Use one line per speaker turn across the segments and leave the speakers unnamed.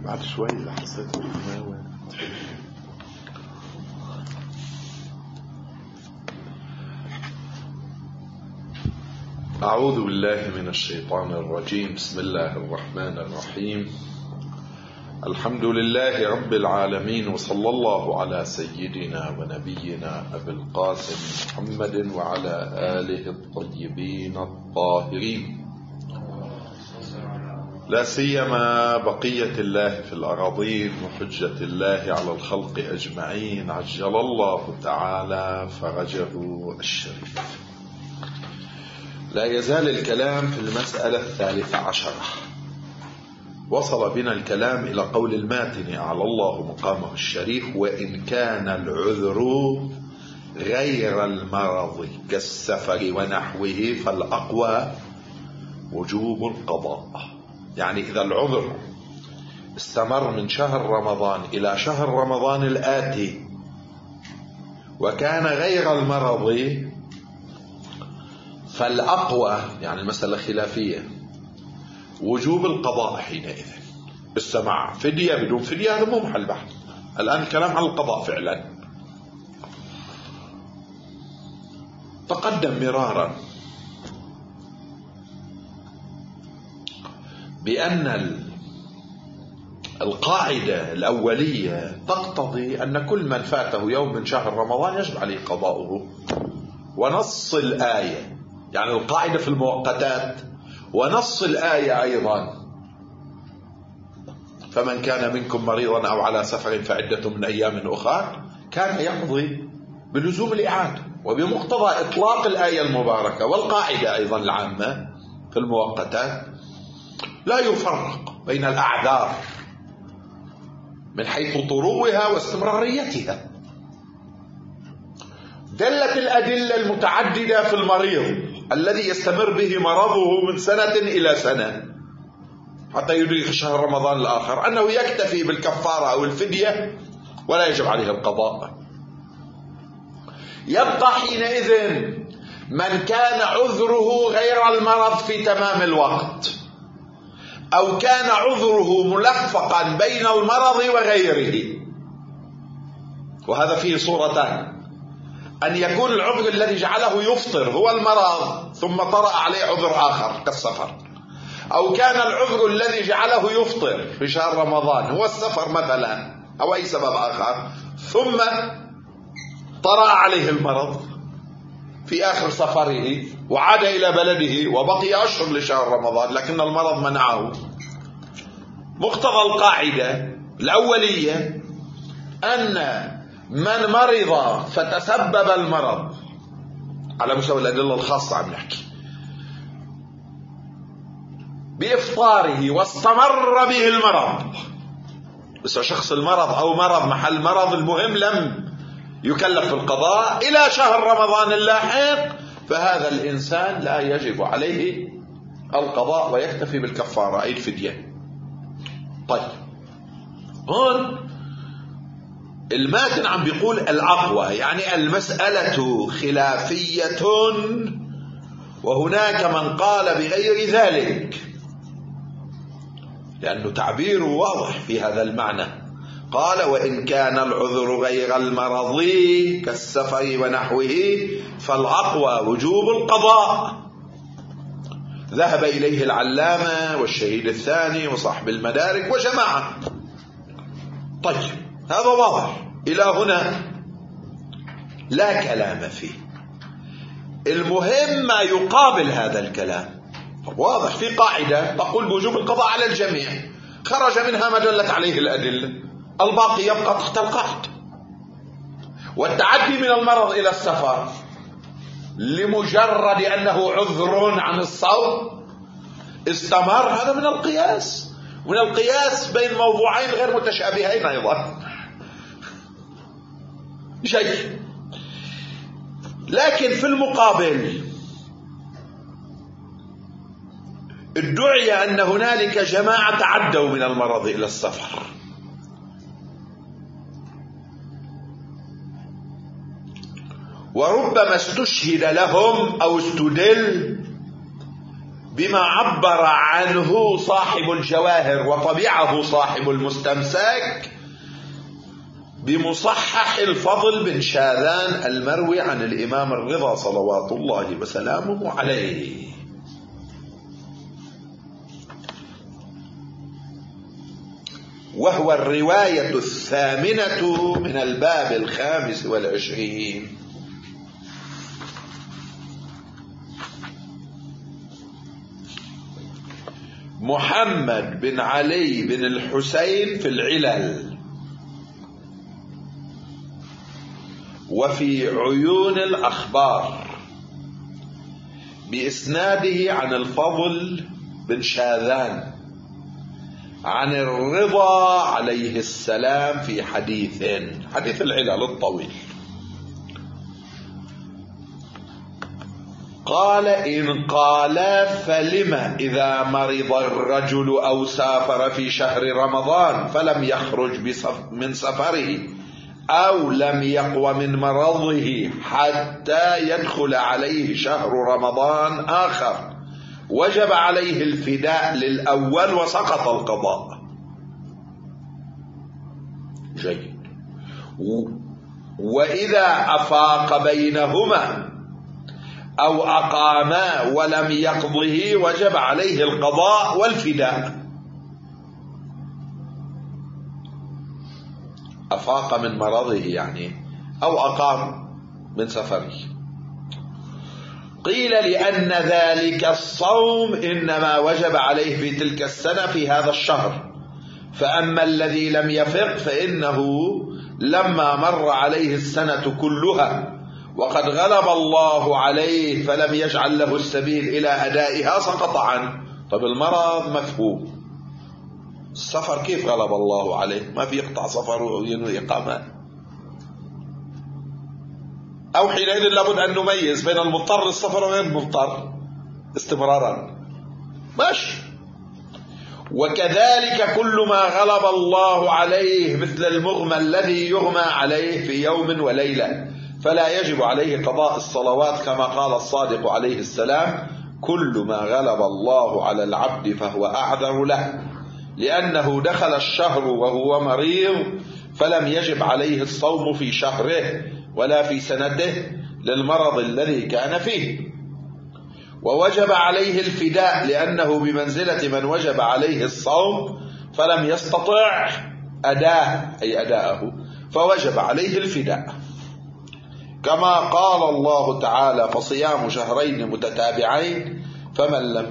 بعد شوي حسيت بالحماوة. أعوذ بالله من الشيطان الرجيم. بسم الله الرحمن الرحيم. الحمد لله رب العالمين، وصلى الله على سيدنا ونبينا أبي القاسم محمد وعلى آله الطيبين الطاهرين، لا سيما بقية الله في الأراضين وحجة الله على الخلق أجمعين، عجل الله تعالى فرجه الشريف. لا يزال الكلام في المسألة 13. وصل بنا الكلام إلى قول الماتن أعلى الله مقامه الشريف: وإن كان العذر غير المرض كالسفر ونحوه فالأقوى وجوب القضاء. يعني إذا العذر استمر من شهر رمضان إلى شهر رمضان الآتي وكان غير المرض فالأقوى، يعني المسألة خلافية، وجوب القضاء حينئذ. السماع فدية بدون فدية هذا مو محل بحث، الآن الكلام على القضاء فعلا. تقدم مرارا بأن القاعدة الأولية تقتضي أن كل من فاته يوم من شهر رمضان يجب عليه قضاؤه، ونص الآية، يعني القاعدة في المؤقتات، ونص الآية أيضا: فمن كان منكم مريضا أو على سفر فعدة من أيام أخرى، كان يقضي بلزوم الإعادة وبمقتضى إطلاق الآية المباركة. والقاعدة أيضا العامة في المؤقتات لا يفرق بين الأعذار من حيث طروها واستمراريتها. دلت الأدلة المتعددة في المريض الذي يستمر به مرضه من سنة إلى سنة حتى يدرك شهر رمضان الآخر أنه يكتفي بالكفارة أو الفدية ولا يجب عليه القضاء. يبقى حينئذ من كان عذره غير المرض في تمام الوقت، أو كان عذره ملفقا بين المرض وغيره. وهذا فيه صورتان: أن يكون العذر الذي جعله يفطر هو المرض ثم طرأ عليه عذر آخر كالسفر، أو كان العذر الذي جعله يفطر في شهر رمضان هو السفر مثلا أو أي سبب آخر، ثم طرأ عليه المرض في آخر سفره وعاد إلى بلده وبقي أشهر لشهر رمضان لكن المرض منعه. مقتضى القاعدة الأولية أن من مرض فتسبب المرض على مستوى الأدلة الخاصة عم نحكي بإفطاره واستمر به المرض، بس شخص المرض أو مرض محل مرض، المهم لم يكلف بالقضاء إلى شهر رمضان اللاحق، فهذا الإنسان لا يجب عليه القضاء ويكتفي بالكفارة أي الفدية. طيب، هون الماتن عم بيقول الأقوى، يعني المسألة خلافية وهناك من قال بغير ذلك، لأنه تعبيره واضح في هذا المعنى. قال: وإن كان العذر غير المرض كالسفر ونحوه فالأقوى وجوب القضاء. ذهب إليه العلامة والشهيد الثاني وصاحب المدارك وجماعة. طيب، هذا واضح إلى هنا لا كلام فيه. المهم ما يقابل هذا الكلام. واضح في قاعدة تقول بوجوب القضاء على الجميع، خرج منها ما دلت عليه الأدلة، الباقي يبقى تحت القاعدة. والتعدي من المرض إلى السفر لمجرد أنه عذر عن الصوم استمر، هذا من القياس، من القياس بين موضوعين غير متشابهين أيضا شيء. لكن في المقابل ادعي أن هنالك جماعة تعدوا من المرض إلى السفر، وربما استشهد لهم أو استدل بما عبر عنه صاحب الجواهر وطبعه صاحب المستمسك بمصحح الفضل بن شاذان المروي عن الإمام الرضا صلوات الله وسلامه عليه. وهو الرواية 8 من الباب 25. محمد بن علي بن الحسين في العلل وفي عيون الأخبار بإسناده عن الفضل بن شاذان عن الرضا عليه السلام في حديث العلل الطويل. قال: إن قال فلم إذا مرض الرجل أو سافر في شهر رمضان فلم يخرج من سفره أو لم يقو من مرضه حتى يدخل عليه شهر رمضان آخر وجب عليه الفداء للأول وسقط القضاء. جيد. وإذا أفاق بينهما أو أقاما ولم يقضه وجب عليه القضاء والفداء. أفاق من مرضه يعني أو أقام من سفره. قيل: لأن ذلك الصوم إنما وجب عليه في تلك السنة في هذا الشهر، فأما الذي لم يفق فإنه لما مر عليه السنة كلها وقد غلب الله عليه فلم يجعل له السبيل إلى أدائها سقط عنه. طب المرض مفهوم، السفر كيف غلب الله عليه؟ ما في يقطع سفر وينوي إقامة. أو حينئذ لابد أن نميز بين المضطر السفر وغير المضطر استمرارا. ماشي. وكذلك كل ما غلب الله عليه مثل المغمى الذي يغمى عليه في يوم وليلة فلا يجب عليه قضاء الصلوات، كما قال الصادق عليه السلام: كل ما غلب الله على العبد فهو أعذر له، لأنه دخل الشهر وهو مريض فلم يجب عليه الصوم في شهره ولا في سنته للمرض الذي كان فيه، ووجب عليه الفداء لأنه بمنزلة من وجب عليه الصوم فلم يستطع أداءه فوجب عليه الفداء، كما قال الله تعالى: فصيام شهرين متتابعين فمن لم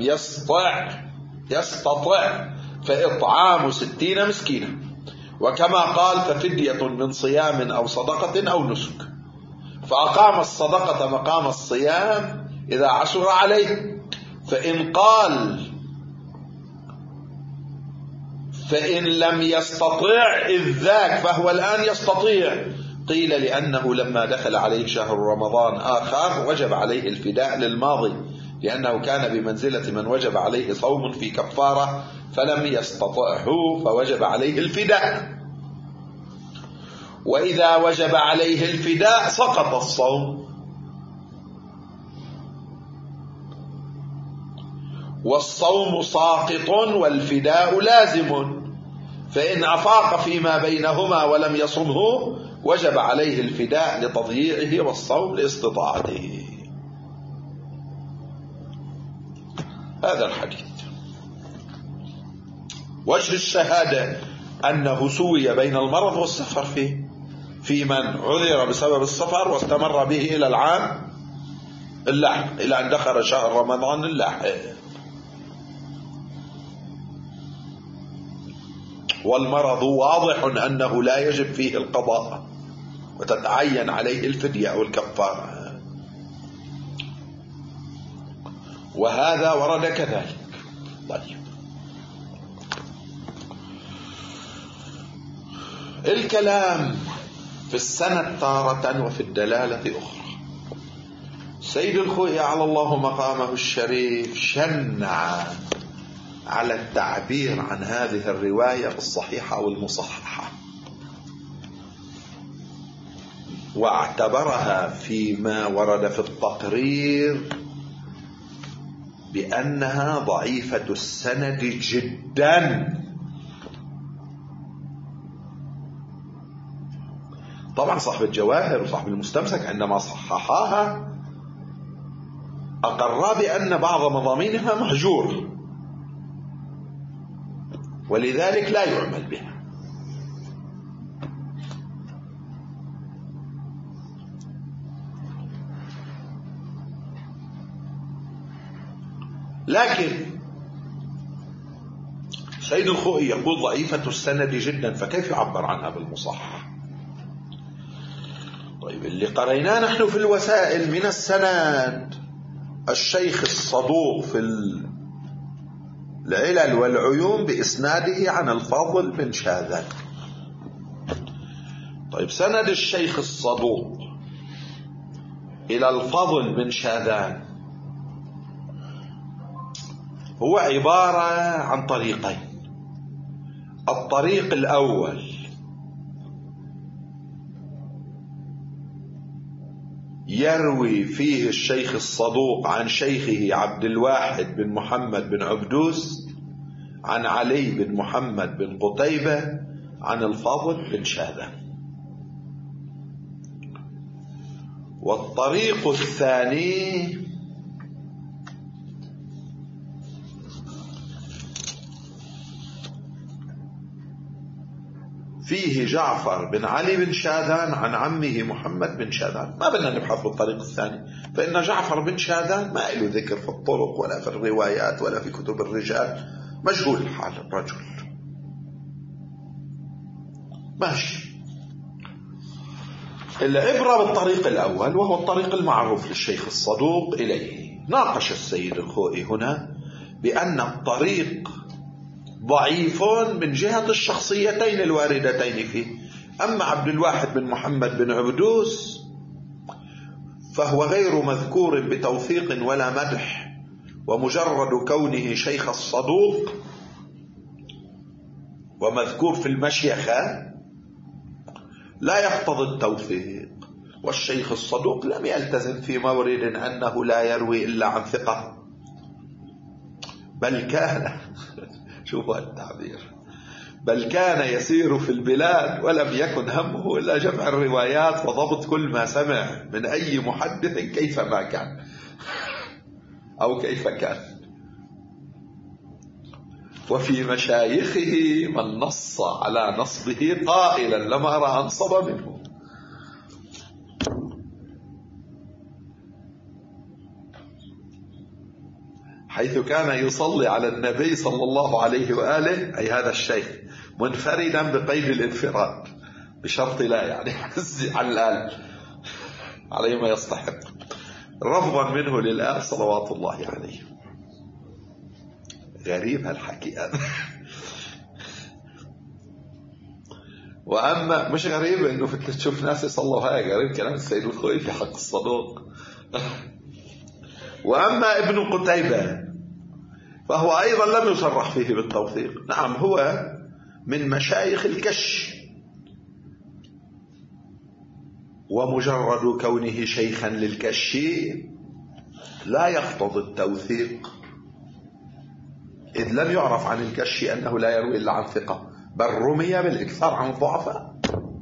يستطع فإطعام 60 مسكينا، وكما قال: ففدية من صيام أو صدقة أو نسك، فأقام الصدقة مقام الصيام إذا عسر عليه. فإن لم يستطع إذ ذاك فهو الآن يستطيع. قيل: لأنه لما دخل عليه شهر رمضان آخر وجب عليه الفداء للماضي، لأنه كان بمنزلة من وجب عليه صوم في كفارة فلم يستطعه فوجب عليه الفداء. وإذا وجب عليه الفداء سقط الصوم. والصوم ساقط والفداء لازم، فإن أفاق فيما بينهما ولم يصمه وجب عليه الفداء لتضييعه والصوم لاستطاعته. هذا الحديث. وجه الشهادة أنه سوي بين المرض والسفر في من عذر بسبب السفر واستمر به إلى العام اللاحق، إلى أن دخل شهر رمضان اللاحق. والمرض واضح أنه لا يجب فيه القضاء وتتعين عليه الفدية أو الكفارة، وهذا ورد كذلك. طيب، الكلام في السند تارة وفي الدلالة أخرى. سيد الخوئي على الله مقامه الشريف شنع على التعبير عن هذه الرواية بالصحيحة والمصححة، واعتبرها فيما ورد في التقرير بأنها ضعيفة السند جدا. طبعا صاحب الجواهر وصاحب المستمسك عندما صححاها أقرا بأن بعض مضامينها مهجور، ولذلك لا يعمل بها. لكن سيد الخوئي يقول ضعيفة السند جدا، فكيف يعبر عنها بالمصحح؟ طيب اللي قريناه نحن في الوسائل من السند الشيخ الصدوق في العلل والعيون بإسناده عن الفاضل بن شاذان. طيب سند الشيخ الصدوق إلى الفضل بن شاذان هو عبارة عن طريقين. الطريق الأول يروي فيه الشيخ الصدوق عن شيخه عبد الواحد بن محمد بن عبدوس عن علي بن محمد بن قتيبة عن الفضل بن شاذان. والطريق الثاني فيه جعفر بن علي بن شاذان عن عمه محمد بن شاذان. ما بدنا نبحث بالطريق الثاني، فإن جعفر بن شاذان ما له ذكر في الطرق ولا في الروايات ولا في كتب الرجال، مجهول الحال الرجل. ماشي. العبرة بالطريق الأول وهو الطريق المعروف للشيخ الصدوق إليه. ناقش السيد الخوئي هنا بأن الطريق ضعيف من جهة الشخصيتين الواردتين فيه. أما عبد الواحد بن محمد بن عبدوس فهو غير مذكور بتوثيق ولا مدح، ومجرد كونه شيخ الصدوق ومذكور في المشيخة لا يقتضي التوثيق. والشيخ الصدوق لم يلتزم في مورد أنه لا يروي إلا عن ثقة، بل كان شوفوا التعبير، بل كان يسير في البلاد ولم يكن همه إلا جمع الروايات وضبط كل ما سمع من أي محدث كيفما كان أو كيف كان. وفي مشايخه من نص على نصبه قائلا لما رأى أنصب منه. حيث كان يصلي على النبي صلى الله عليه وآله، أي هذا الشيخ، منفردا بقيد الانفراد بشرط لا يعني على الآل عليه ما يستحق، رفضا منه للآل صلوات الله عليه. غريب هالحكي هذا. وأما مش غريب إنه فكرة تشوف ناس يصلوا هاي، غريب كلام السيد الخوئي في حق الصدوق. وأما ابن قتيبة فهو أيضا لم يصرح فيه بالتوثيق. نعم هو من مشايخ الكش، ومجرد كونه شيخا للكش لا يقتضي التوثيق، إذ لم يعرف عن الكش أنه لا يروي إلا عن ثقة، بل رمي بالإكثار عن الضعفاء.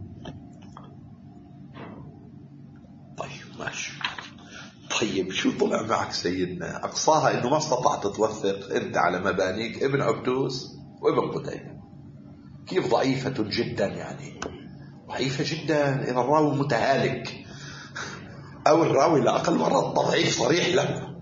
طيب ماشي. طيب شو طلع معك سيدنا؟ أقصاها إنه ما استطعت توثق أنت على مبانيك ابن عبدوس وابن قتيبة. كيف ضعيفة جدا؟ يعني ضعيفة جدا إذا الراوي متهالك أو الراوي لأقل مرة تضعيف صريح له.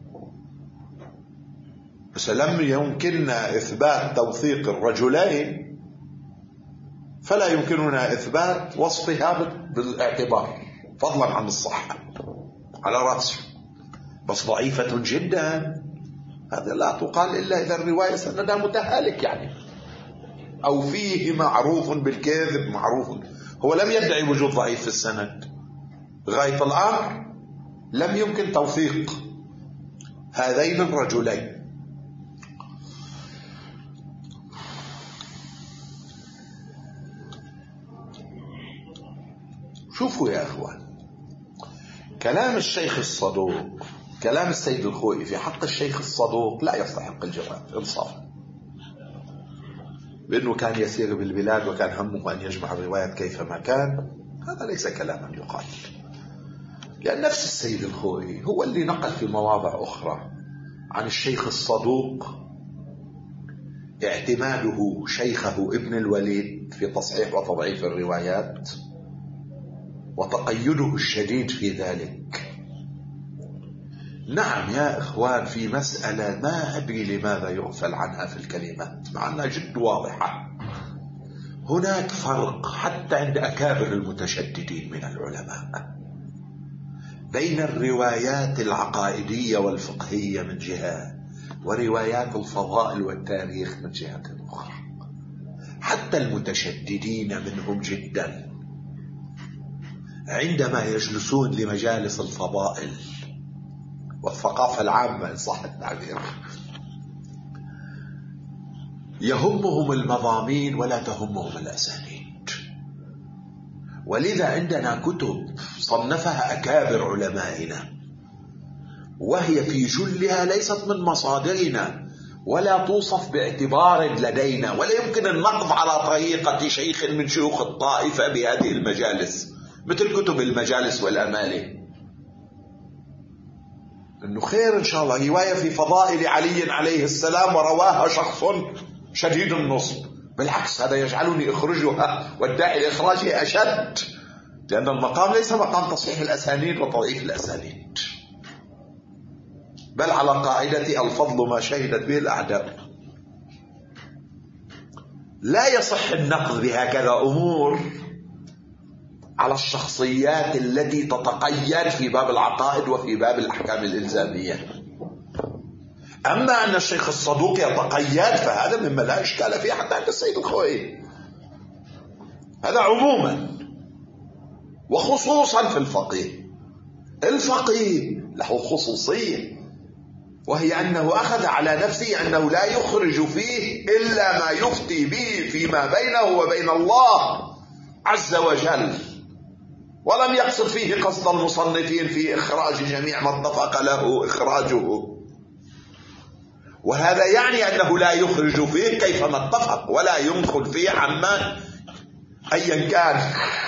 بس لم يمكننا إثبات توثيق الرجلين فلا يمكننا إثبات وصفها بالاعتبار، فضلا عن الصحة على رأسه. بس ضعيفة جدا هذا لا تقال إلا إذا الرواية سندها متهالك يعني، أو فيه معروف بالكذب معروف. هو لم يدعي وجود ضعيف في السند، غاية الأمر لم يمكن توثيق هذين الرجلين. شوفوا يا أخوان، كلام الشيخ الصدوق كلام السيد الخوئي في حق الشيخ الصدوق لا يستحق الجواب إنصافا، بأنه كان يسير بالبلاد وكان همه أن يجمع الروايات كيفما كان، هذا ليس كلاما يقال، لأن نفس السيد الخوئي هو اللي نقل في مواضع أخرى عن الشيخ الصدوق اعتماده شيخه ابن الوليد في تصحيح وتضعيف الروايات وتقيده الشديد في ذلك. نعم يا إخوان، في مسألة ما أدري لماذا يغفل عنها في الكلمات مع أنها جد واضحة. هناك فرق حتى عند أكابر المتشددين من العلماء بين الروايات العقائدية والفقهية من جهة وروايات الفضائل والتاريخ من جهة أخرى. حتى المتشددين منهم جدا عندما يجلسون لمجالس الفضائل والثقافة العامة إن صح التعبير يهمهم المضامين ولا تهمهم الأسانيد. ولذا عندنا كتب صنفها أكابر علمائنا وهي في جلها ليست من مصادرنا ولا توصف باعتبار لدينا، ولا يمكن النقض على طريقة شيخ من شيوخ الطائفة بهذه المجالس، مثل كتب المجالس والأمالي. إنه خير إن شاء الله رواية في فضائل علي عليه السلام ورواها شخص شديد النصب، بالعكس هذا يجعلني أخرجها والداعي لإخراجها أشد، لأن المقام ليس مقام تصحيح الأسانيد وتضعيف الأسانيد، بل على قاعدة الفضل ما شهدت به الأعداء. لا يصح النقد بهكذا أمور على الشخصيات التي تتقيد في باب العقائد وفي باب الأحكام الإلزامية. أما أن الشيخ الصدوق يتقيد فهذا مما لا إشكال فيه حتى عند السيد الخوئي، هذا عموما وخصوصا في الفقيه. الفقيه له خصوصية وهي أنه أخذ على نفسه أنه لا يخرج فيه إلا ما يفتي به فيما بينه وبين الله عز وجل، ولم يقصد فيه قصد المصنفين في إخراج جميع ما اتفق له إخراجه، وهذا يعني أنه لا يخرج فيه كيفما اتفق ولا ينقل فيه عما أيا كان.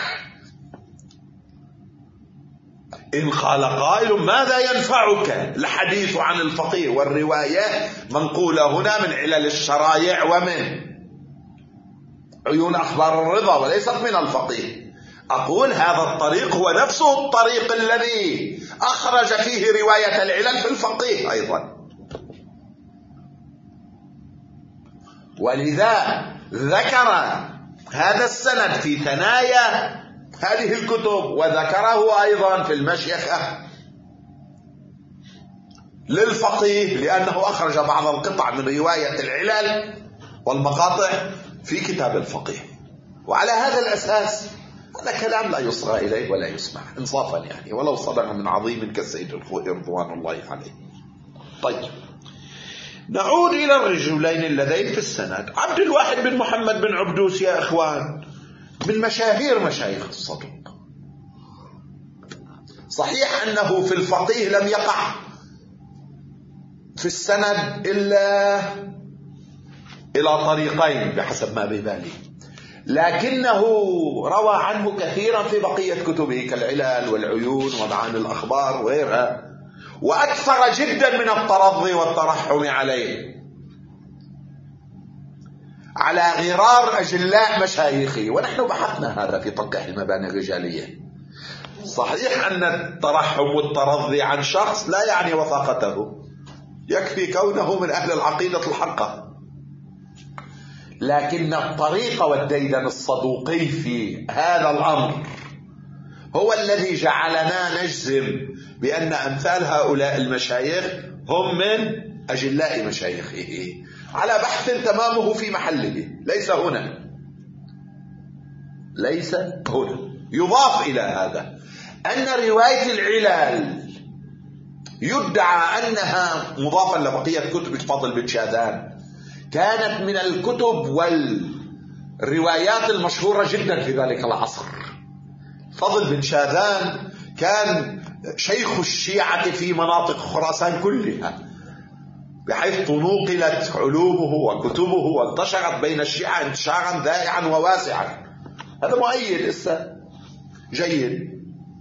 إن قال قائل ماذا ينفعك الحديث عن الفقيه والرواية منقولة هنا من علل الشرائع ومن عيون أخبار الرضا وليست من الفقيه، أقول هذا الطريق هو نفسه الطريق الذي أخرج فيه رواية العلل في الفقيه أيضا. ولذا ذكر هذا السند في ثنايا هذه الكتب وذكره أيضا في المشيخة للفقيه، لأنه أخرج بعض القطع من رواية العلل والمقاطع في كتاب الفقيه. وعلى هذا الأساس هذا كلام لا يصغى إليه ولا يسمع إنصافا يعني، ولو صدر من عظيم كالسيد الخوئي رضوان الله عليه. طيب نعود إلى الرجلين اللذين في السند. عبد الواحد بن محمد بن عبدوس يا إخوان من مشاهير مشايخ الصدوق. صحيح أنه في الفقيه لم يقع في السند إلا إلى طريقين بحسب ما ببالي، لكنه روى عنه كثيرا في بقية كتبه كالعلل والعيون ومعاني الأخبار وغيرها، وأكثر جدا من الترضي والترحم عليه على غرار أجلاء مشايخه، ونحن بحثنا هذا في تلقيح المباني الرجالية. صحيح أن الترحم والترضي عن شخص لا يعني وثاقته، يكفي كونه من أهل العقيدة الحقة، لكن الطريقة والديدن الصدوقي في هذا الأمر هو الذي جعلنا نجزم بأن أمثال هؤلاء المشايخ هم من أجلاء مشايخه، على بحث تمامه في محله، ليس هنا. يضاف إلى هذا أن رواية العلل يدعى أنها مضافا لبقية كتب فضل بن شاذان كانت من الكتب والروايات المشهورة جدا في ذلك العصر. فضل بن شاذان كان شيخ الشيعة في مناطق خراسان كلها، بحيث نقلت علومه وكتبه وانتشرت بين الشيعة انتشارا ذائعا وواسعا. هذا مؤيد لسه جيد.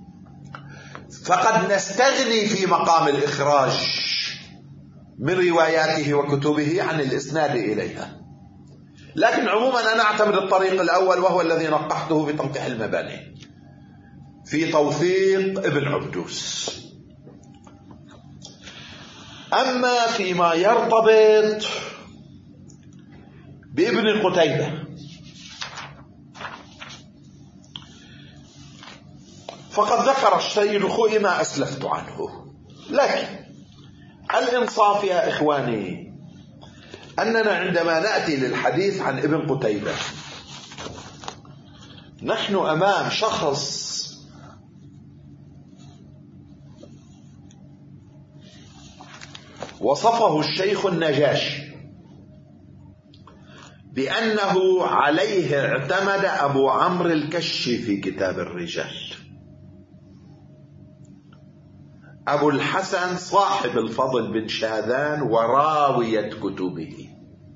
فقد نستغني في مقام الإخراج من رواياته وكتبه عن الإسناد إليها، لكن عموما أنا أعتمد الطريق الأول، وهو الذي نقحته في تنقيح المباني في توثيق ابن عبدوس. أما فيما يرتبط بابن قتيبة فقد ذكر السيد خوئي ما أسلفت عنه، لكن الإنصاف يا إخواني أننا عندما نأتي للحديث عن ابن قتيبة نحن أمام شخص وصفه الشيخ النجاشي بأنه عليه اعتمد أبو عمرو الكشي في كتاب الرجال، أبو الحسن صاحب الفضل بن شاذان وراوية كتبه،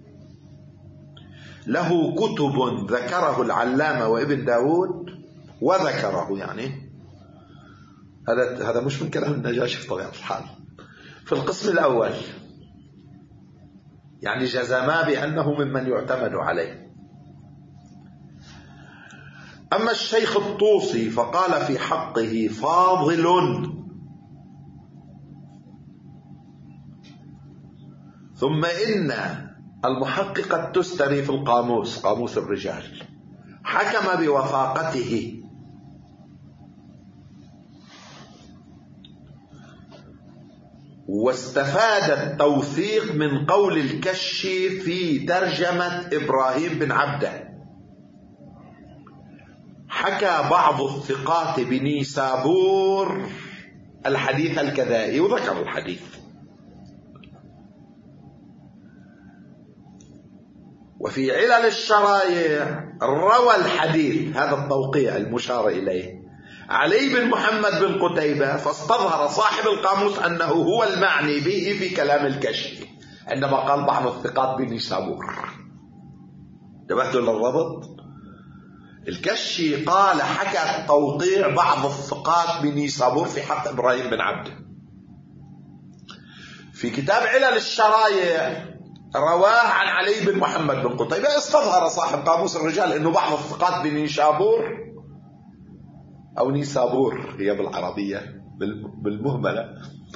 له كتب ذكره العلامة وابن داود وذكره، يعني هذا مش من كلام النجاشي بطبيعة الحال في القسم الأول، يعني جزما بأنه ممن يعتمد عليه. أما الشيخ الطوسي فقال في حقه فاضل، ثم إن المحقق التستري في القاموس، قاموس الرجال، حكم بوثاقته، واستفاد التوثيق من قول الكشي في ترجمة إبراهيم بن عبده. حكى بعض الثقات بنيسابور الحديث الكذائي وذكر الحديث، وفي علل الشرايع روى الحديث هذا التوقيع المشار إليه علي بن محمد بن قتيبة، فاستظهر صاحب القاموس أنه هو المعني به في كلام الكشي عندما قال بعض الثقات بنيسابور. انتبهتوا للربط؟ الكشي قال حكى توقيع بعض الثقات بنيسابور في حق إبراهيم بن عبده. في كتاب علل الشرايع رواه عن علي بن محمد بن قتيبة، استظهر صاحب قاموس الرجال أنه بعض الثقات بنيسابور أو نيسابور هي بالعربية بالمهملة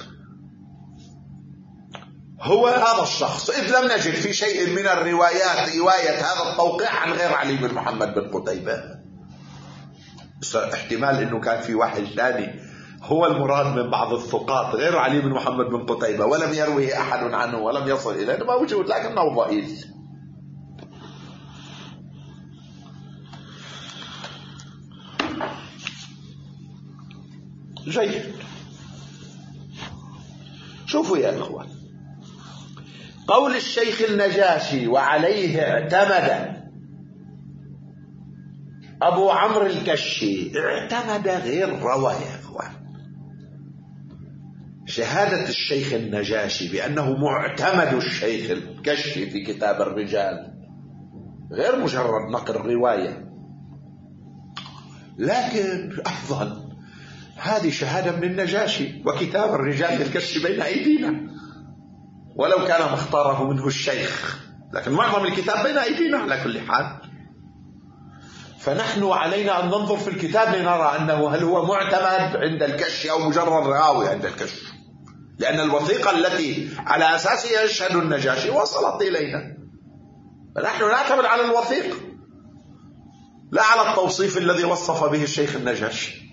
هو هذا الشخص، إذ لم نجد في شيء من الروايات رواية هذا التوقيع عن غير علي بن محمد بن قتيبة. احتمال أنه كان في واحد ثاني هو المراد من بعض الثقات غير علي بن محمد بن قتيبة ولم يروه أحد عنه ولم يصل إليه، موجود لكنه ضئيل. جيد. شوفوا يا إخوان، قول الشيخ النجاشي وعليه اعتمد أبو عمرو الكشي، اعتمد غير روى يا إخوان. شهادة الشيخ النجاشي بأنه معتمد الشيخ الكشي في كتاب الرجال غير مجرد نقل رواية، لكن أفضل هذه شهادة من النجاشي، وكتاب الرجال للكشي بين أيدينا ولو كان مختاره منه الشيخ، لكن معظم الكتاب بين أيدينا على كل حال. فنحن علينا أن ننظر في الكتاب لنرى أنه هل هو معتمد عند الكشي أو مجرد راوي عند الكشي، لأن الوثيقة التي على أساسها يشهد النجاشي وصلت إلينا، فنحن نعتمد على الوثيقة لا على التوصيف الذي وصف به الشيخ النجاشي.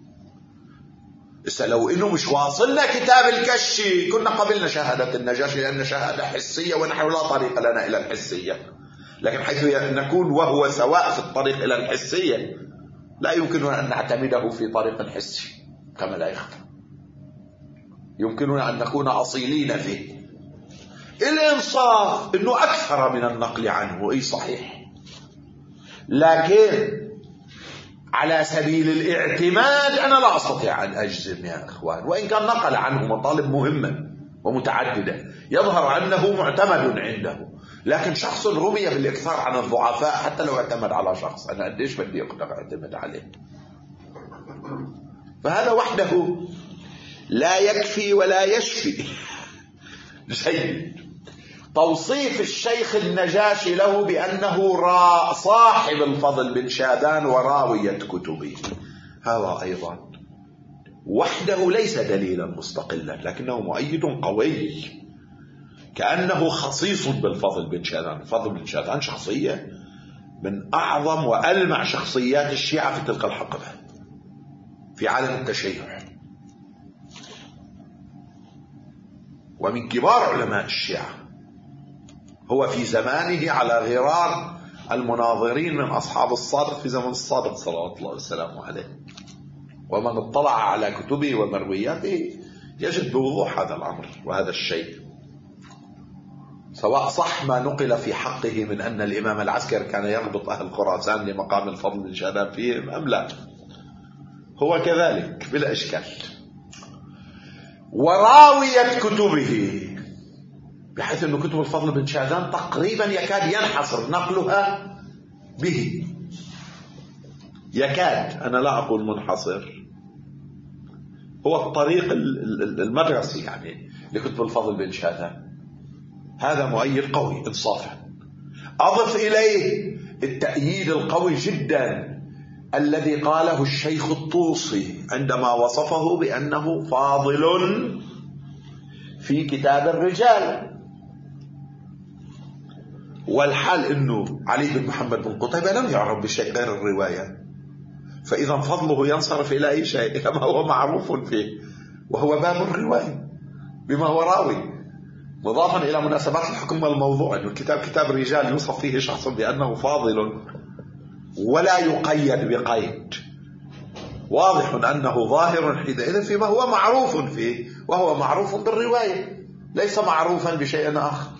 لو إنه مش واصلنا كتاب الكشي كنا قبلنا شهادة النجاشي، لأن شهادة حسية ونحن لا طريق لنا إلى الحسية، لكن حيث نكون وهو سواء في الطريق إلى الحسية لا يمكننا أن نعتمده في طريق حسي كما لا يخفى، يمكننا أن نكون أصيلين فيه. الإنصاف إنه أكثر من النقل عنه، أي صحيح، لكن على سبيل الاعتماد أنا لا أستطيع أن أجزم يا إخوان، وإن كان نقل عنه مطالب مهمة ومتعددة يظهر أنه معتمد عنده، لكن شخص رمي بالإكثار عن الضعفاء حتى لو اعتمد على شخص، أنا قديش بدي أقدر أعتمد عليه؟ فهذا وحده لا يكفي ولا يشفي. جيد. توصيف الشيخ النجاشي له بأنه صاحب الفضل بن شاذان وراوية كتبه، هذا أيضا وحده ليس دليلا مستقلا، لكنه مؤيد قوي، كأنه خصيص بالفضل بن شاذان. الفضل بن شاذان شخصية من أعظم وألمع شخصيات الشيعة في تلك الحقبة في عالم التشيع، ومن كبار علماء الشيعة. هو في زمانه على غرار المناظرين من أصحاب الصادق في زمن الصادق صلوات الله وسلامه عليه، ومن اطلع على كتبه ومروياته يجد بوضوح هذا الأمر وهذا الشيء، سواء صح ما نقل في حقه من أن الإمام العسكري كان يربط أهل خراسان لمقام الفضل بن شاذان فيهم أم لا، هو كذلك بلا إشكال. وراوية كتبه، بحيث أن كتب الفضل بن شاذان تقريبا يكاد ينحصر نقلها به، يكاد، أنا لا أقول منحصر، هو الطريق المدرسي يعني لكتب الفضل بن شاذان. هذا مؤيد قوي إنصافا. أضف إليه التأييد القوي جدا الذي قاله الشيخ الطوسي عندما وصفه بأنه فاضل في كتاب الرجال، والحال أنه علي بن محمد بن قتيبة لم يعرف بشيء غير الرواية، فإذا فضله ينصرف إلى أي شيء كما هو معروف فيه، وهو باب الرواية بما هو راوي، مضافا إلى مناسبات الحكم والموضوع، أنه الكتاب كتاب الرجال يوصف فيه شخص بأنه فاضل ولا يقيد بقيد، واضح أنه ظاهر حينئذ فيما هو معروف فيه، وهو معروف بالرواية ليس معروفا بشيء آخر.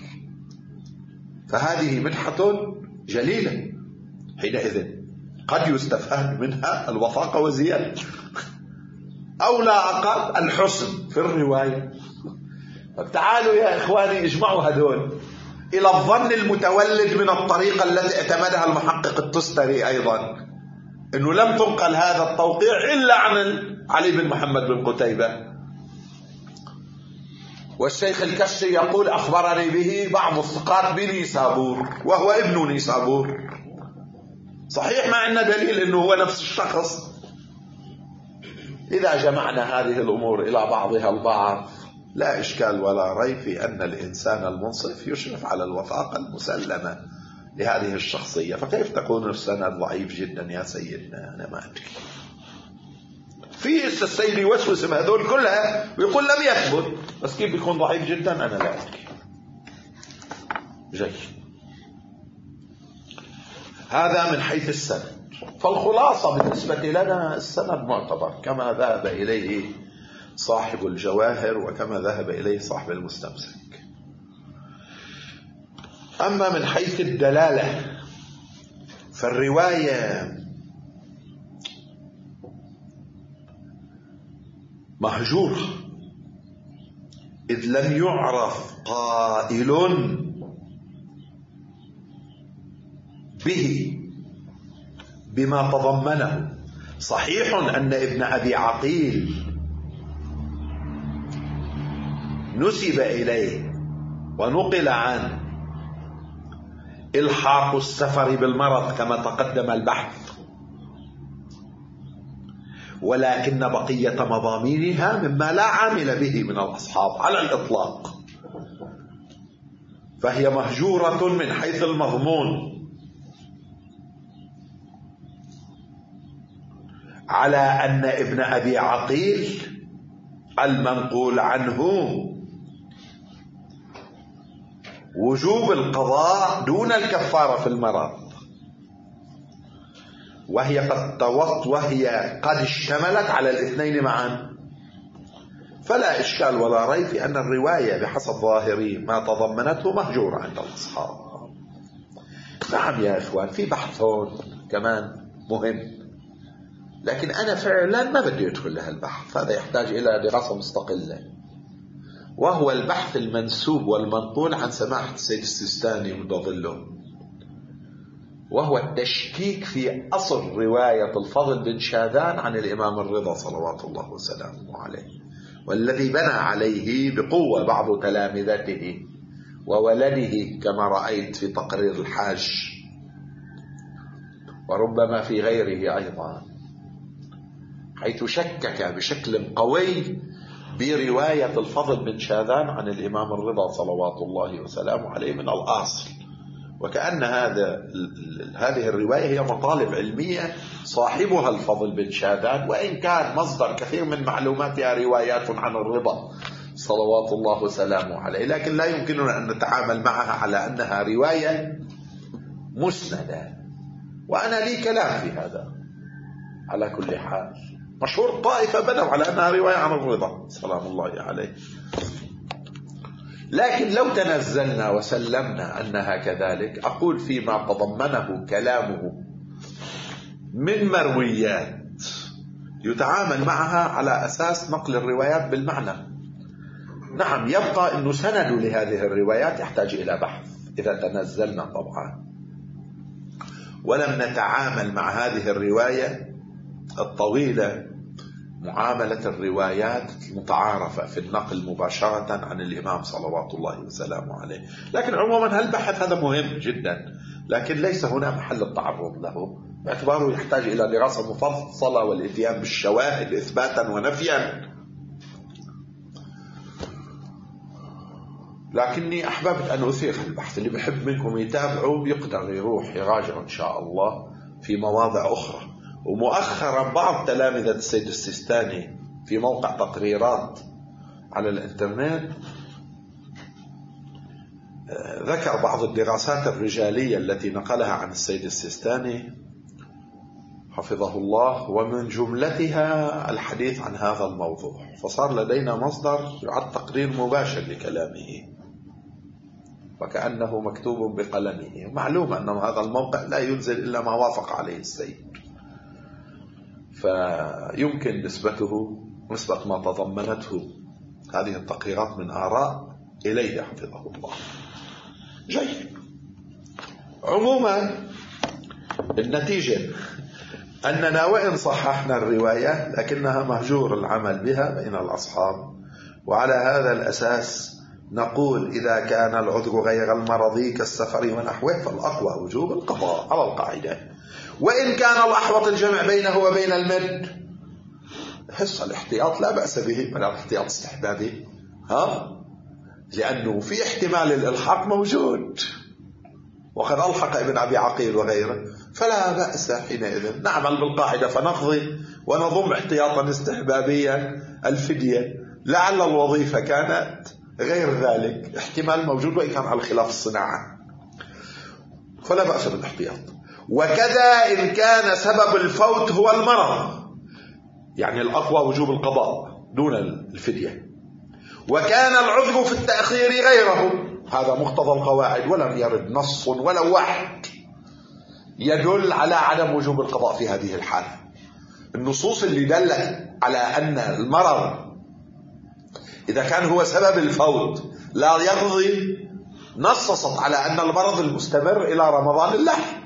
فهذه منحة جليلة حينئذ قد يستفاد منها الوثاقة وزيادة، أو لا أقل الحسن في الرواية. تعالوا يا إخواني اجمعوا هذول إلى الظن المتولد من الطريقة التي اعتمدها المحقق التستري أيضا، أنه لم تنقل هذا التوقيع إلا عن علي بن محمد بن قتيبة، والشيخ الكشي يقول أخبرني به بعض الثقات بنيسابور وهو ابن نيسابور. صحيح ما عندنا دليل أنه هو نفس الشخص. إذا جمعنا هذه الأمور إلى بعضها البعض لا إشكال ولا ريب في أن الإنسان المنصف يشرف على الوثاقة المسلمة لهذه الشخصية. فكيف تكون السند ضعيف جدا يا سيدنا؟ أنا ما أدري. في السيد يوسوس هذول كلها ويقول لم يثبت، بس كيف بيكون ضعيف جدا أنا لا أدري. جيد. هذا من حيث السند. فالخلاصة بالنسبة لنا السند معتبر كما ذهب إليه صاحب الجواهر وكما ذهب إليه صاحب المستمسك. أما من حيث الدلالة فالرواية مهجورة، إذ لم يعرف قائل به بما تضمنه. صحيح أن ابن أبي عقيل نسب إليه ونقل عنه إلحاق السفر بالمرض كما تقدم البحث، ولكن بقية مضامينها مما لا عامل به من الأصحاب على الإطلاق، فهي مهجورة من حيث المضمون، على أن ابن أبي عقيل المنقول عنه وجوب القضاء دون الكفارة في المرض، وهي قد اشتملت على الاثنين معا، فلا إشكال ولا ريب في أن الرواية بحسب ظاهري ما تضمنته مهجورة عند الأصحاب. نعم يا إخوان، في بحث هون كمان مهم لكن أنا فعلا ما بدي أدخل لهالبحث، هذا يحتاج إلى دراسة مستقلة، وهو البحث المنسوب والمنقول عن سماحة السيد السيستاني وظله، وهو التشكيك في أصل رواية الفضل بن شاذان عن الإمام الرضا صلوات الله وسلامه عليه، والذي بنى عليه بقوة بعض تلامذته وولده كما رأيت في تقرير الحاج، وربما في غيره أيضا، حيث شكك بشكل قوي برواية الفضل بن شاذان عن الإمام الرضا صلوات الله وسلامه عليه من الأصل، وكأن هذه الرواية هي مطالب علمية صاحبها الفضل بن شاذان، وإن كان مصدر كثير من معلوماتها روايات عن الرضا صلوات الله وسلامه عليه، لكن لا يمكننا أن نتعامل معها على أنها رواية مسندة، وأنا لي كلام في هذا. على كل حال مشهور الطائفة بنوا على أنها رواية عن الرضا سلام الله عليه، لكن لو تنزلنا وسلمنا أنها كذلك، أقول فيما تضمنه كلامه من مرويات يتعامل معها على أساس نقل الروايات بالمعنى، نعم يبقى أنه سند لهذه الروايات يحتاج إلى بحث إذا تنزلنا طبعا، ولم نتعامل مع هذه الرواية الطويلة معاملة الروايات المتعارفة في النقل مباشرة عن الإمام صلوات الله وسلامه عليه. لكن عموما هالبحث هذا مهم جدا، لكن ليس هنا محل التعرض له، باعتباره يحتاج إلى دراسة مفصلة والإتيان بالشواهد إثباتا ونفيا. لكني أحببت أن أثير البحث، اللي بحب منكم يتابعوا يقدر يروح يراجع إن شاء الله في مواضع أخرى. ومؤخرا بعض تلامذة السيد السيستاني في موقع تقريرات على الانترنت ذكر بعض الدراسات الرجالية التي نقلها عن السيد السيستاني حفظه الله، ومن جملتها الحديث عن هذا الموضوع، فصار لدينا مصدر يعد تقرير مباشر لكلامه وكأنه مكتوب بقلمه. ومعلوم أن هذا الموقع لا ينزل إلا ما وافق عليه السيد، فيمكن نسبة ما تضمنته هذه التقريرات من آراء إليه حفظه الله. جيد. عموما النتيجة أننا وإن صححنا الرواية لكنها مهجور العمل بها بين الأصحاب، وعلى هذا الأساس نقول إذا كان العذر غير المرضي كالسفر ونحوه فالأقوى وجوب القضاء على القاعدة، وإن كان الأحوط الجمع بينه وبين المد حس الاحتياط لا بأس به، من الاحتياط استحبابي لأنه في احتمال الإلحاق موجود، وقد ألحق ابن أبي عقيل وغيره، فلا بأس حينئذ نعمل بالقاعدة فنقضي ونضم احتياطا استحبابيا الفدية، لعل الوظيفة كانت غير ذلك، احتمال موجود وإن كان على خلاف الصناعة، فلا بأس بالاحتياط. وكذا إن كان سبب الفوت هو المرض، يعني الأقوى وجوب القضاء دون الفدية، وكان العذر في التأخير غيره، هذا مقتضى القواعد، ولم يرد نص ولو واحد يدل على عدم وجوب القضاء في هذه الحالة. النصوص اللي دلت على أن المرض إذا كان هو سبب الفوت لا يقضي نصصت على أن المرض المستمر إلى رمضان اللاحق،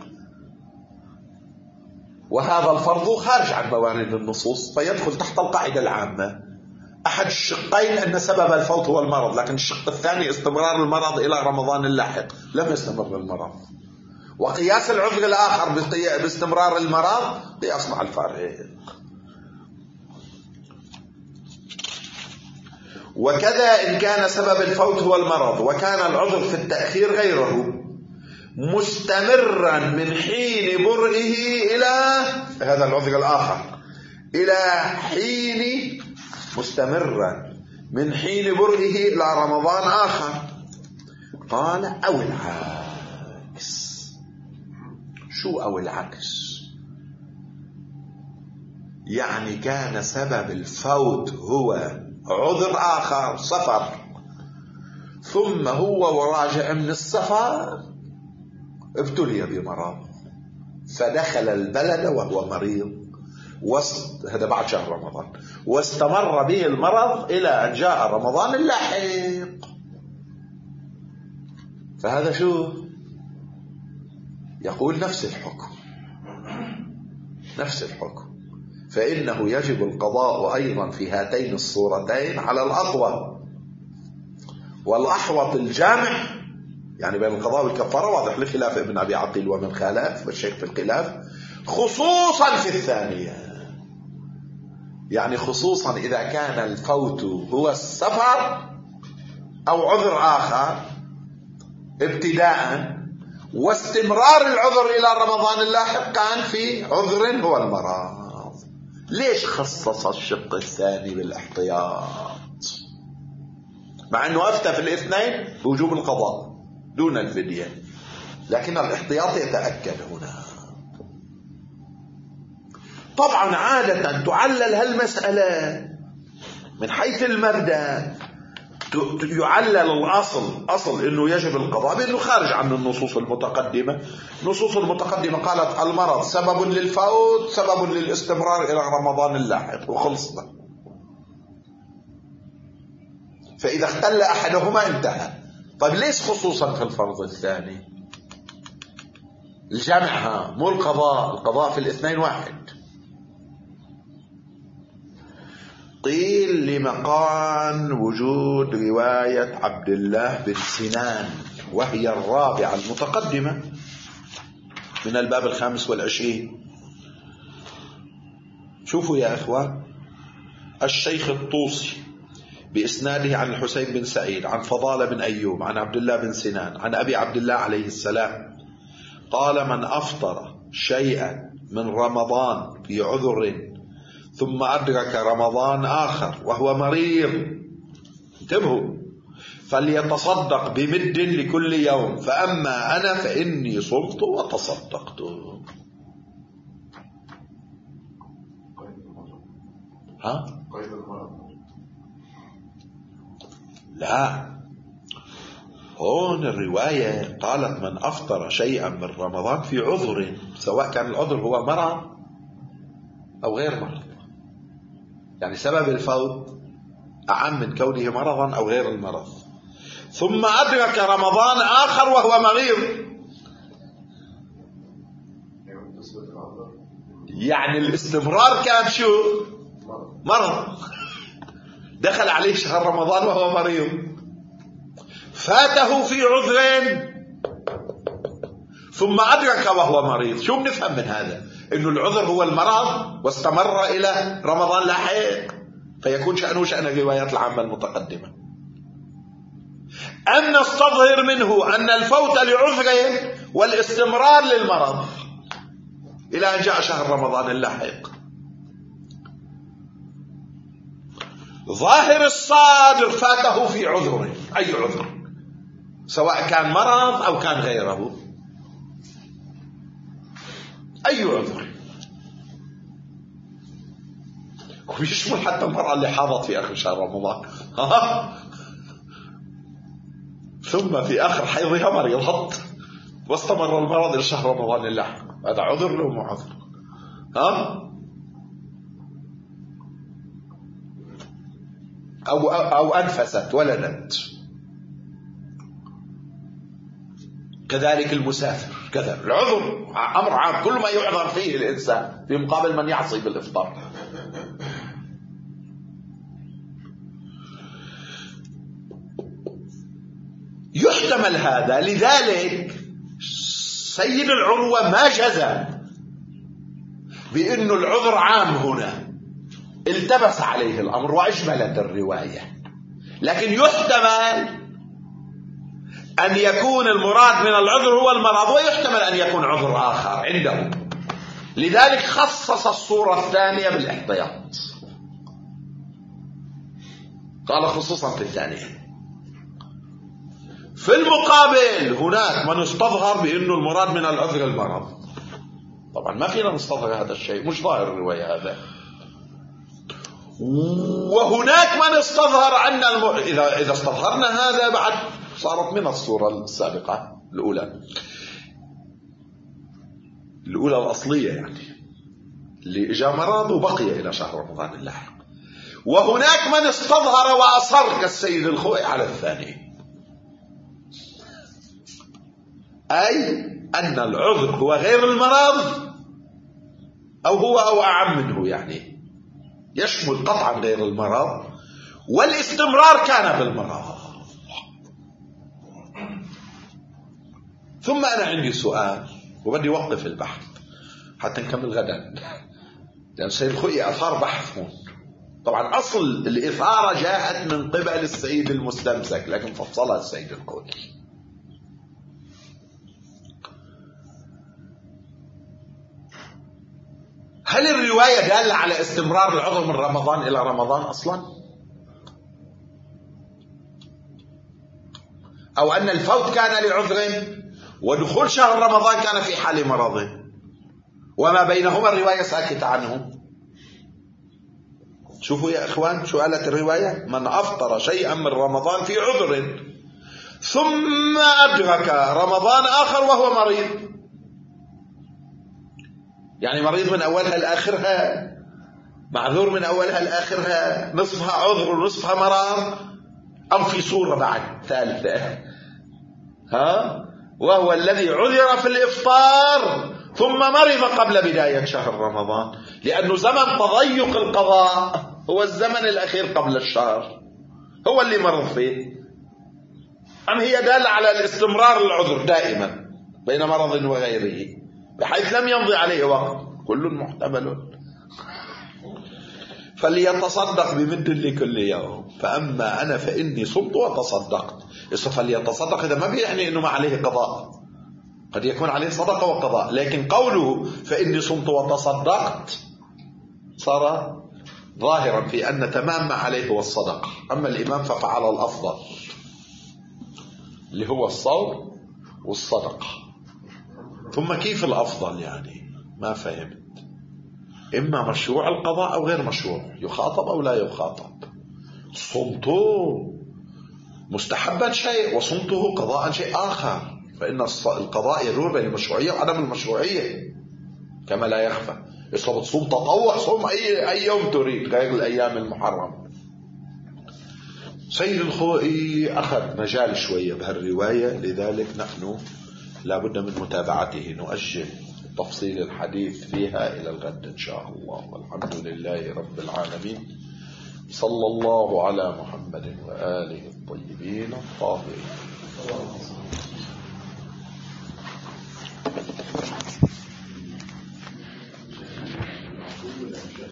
وهذا الفرض خارج عن موارد النصوص فيدخل تحت القاعدة العامة. أحد الشقين أن سبب الفوت هو المرض، لكن الشق الثاني استمرار المرض إلى رمضان اللاحق، لم يستمر المرض، وقياس العذر الآخر باستمرار المرض قياس مع الفارق. وكذا إن كان سبب الفوت هو المرض وكان العذر في التأخير غيره مستمرا من حين برئه إلى هذا العذر الآخر، إلى حين مستمرا من حين برئه إلى رمضان آخر، قال أو العكس. شو أو العكس؟ يعني كان سبب الفوت هو عذر آخر سفر، ثم هو وراجع من السفر ابتلي بمرض فدخل البلد وهو مريض، هذا بعد شهر رمضان، واستمر به المرض إلى أن جاء رمضان اللاحق، فهذا شو يقول؟ نفس الحكم، نفس الحكم. فإنه يجب القضاء أيضا في هاتين الصورتين على الأقوى، والأحوط الجامع يعني بين القضاء والكفارة، واضح لخلاف ابن أبي عقيل ومن خالف والشيخ في الخلاف، خصوصا في الثانية، يعني خصوصا إذا كان الفوت هو السفر أو عذر آخر ابتداء، واستمرار العذر إلى رمضان اللاحق كان في عذر هو المرض. ليش خصص الشق الثاني بالاحتياط مع أنه أفتى في الاثنين بوجوب القضاء دون الفدية، لكن الاحتياط يتأكد هنا. طبعا عادة تعلل هالمسألة من حيث المبدأ، يعلل الأصل، أصل أنه يجب القضاء بأنه خارج عن النصوص المتقدمة. النصوص المتقدمة قالت المرض سبب للفوت، سبب للاستمرار إلى رمضان اللاحق، وخلصنا. فإذا اختل أحدهما انتهى. طيب ليش خصوصا في الفرض الثاني؟ الجمع مو القضاء، القضاء في الاثنين واحد. قيل لمقام وجود رواية عبد الله بن سنان، وهي الرابعة المتقدمة من الباب 25. شوفوا يا إخوان، الشيخ الطوسي بإسناده عن الحسين بن سعيد عن فضالة بن أيوب عن عبد الله بن سنان عن أبي عبد الله عليه السلام قال: من أفطر شيئا من رمضان في عذر ثم أدرك رمضان آخر وهو مريض، انتبهوا، فليتصدق بمد لكل يوم، فأما أنا فإني صمت وتصدقت. ها؟ لا، هون الرواية قالت من أفطر شيئا من رمضان في عذر، سواء كان العذر هو مرض أو غير مرض، يعني سبب الفوت أعم من كونه مرضا أو غير المرض، ثم أدرك رمضان آخر وهو مريض، يعني الاستمرار كان شو؟ مرض. دخل عليه شهر رمضان وهو مريض، فاته في عذر ثم أدرك وهو مريض. شو بنفهم من هذا؟ إنه العذر هو المرض واستمر إلى رمضان لاحق، فيكون شأنه شأن الروايات العامة المتقدمة. أم نستظهر منه أن الفوت لعذر والاستمرار للمرض إلى أن جاء شهر رمضان اللاحق. ظاهر الصادر فاته في عذر، أي عذر، سواء كان مرض أو كان غيره، أي عذر، ويشمل حتى المرأة اللي حاضت في آخر شهر رمضان ثم في آخر حيضها مريضت واستمر المرض إلى شهر رمضان اللاحق، هذا عذر له مو عذر؟ أو أنفست ولدت، كذلك المسافر، كذا العذر أمر عام، كل ما يعذر فيه الإنسان في مقابل من يعصي بالإفطار. يحتمل هذا، لذلك سيد العروة ما جزم بأن العذر عام هنا، التبس عليه الأمر وأجملت الرواية، لكن يحتمل أن يكون المراد من العذر هو المرض، ويحتمل أن يكون عذر آخر عنده، لذلك خصص الصورة الثانية بالاحتياط، قال خصوصا في الثانية. في المقابل هناك من استظهر بأنه المراد من العذر المرض. طبعا ما فينا نستظهر هذا الشيء، مش ظاهر الرواية هذا. وهناك من استظهر أن إذا استظهرنا هذا بعد صارت من الصورة السابقة الأولى الأصلية يعني. اللي إجا مرض وبقي إلى شهر رمضان اللاحق، وهناك من استظهر وأصر كالسيد الخوئي على الثاني، أي أن العذر هو غير المرض أو هو أو أعم منه، يعني يشمل قطعا غير المرض والاستمرار كان بالمرض. ثم أنا عندي سؤال وبدي أوقف البحث حتى نكمل غدا، لأن السيد الخوئي أثار بحث هون. طبعا أصل الإثارة جاءت من قبل السيد المستمسك، لكن فصلها السيد الخوئي. هل الرواية دالة على استمرار العذر من رمضان إلى رمضان أصلا؟ أو أن الفوت كان لعذر ودخول شهر رمضان كان في حال مرضه، وما بينهما الرواية ساكتة عنه؟ شوفوا يا إخوان شو قالت الرواية: من أفطر شيئا من رمضان في عذر ثم أدرك رمضان آخر وهو مريض، يعني مريض من أولها لآخرها، معذور من أولها لآخرها، نصفها عذر ونصفها مرض، أو في صورة بعد ثالثة، وهو الذي عذر في الإفطار ثم مرض قبل بداية شهر رمضان، لأنه زمن تضيق القضاء هو الزمن الأخير قبل الشهر، هو اللي مرض فيه. أم هي دالة على الاستمرار العذر دائما بين مرض وغيره بحيث لم يمضي عليه وقت؟ كل محتمل. فليتصدق بمد لكل يوم، فأما أنا فإني صمت وتصدقت. فليتصدق هذا ما بيعني أنه ما عليه قضاء، قد يكون عليه صدقة وقضاء، لكن قوله فإني صمت وتصدقت صار ظاهرا في أن تمام ما عليه هو الصدقة. أما الإمام ففعل الأفضل اللي هو الصوم والصدقة. ثم كيف الأفضل يعني؟ ما فهمت. إما مشروع القضاء أو غير مشروع، يخاطب أو لا يخاطب. صمته مستحبا شيء وصمته قضاء شيء آخر، فإن القضاء يدور بين المشروعية وعدم المشروعية كما لا يخفى. إذا بتصوم تطوع صوم أي يوم تريد غير الأيام المحرمة. سيد الخوئي أخذ مجال شوية بهالرواية، لذلك نحن لابد من متابعته. نؤجل تفصيل الحديث فيها إلى الغد إن شاء الله. والحمد لله رب العالمين، صلى الله على محمد وآله الطيبين الطاهرين.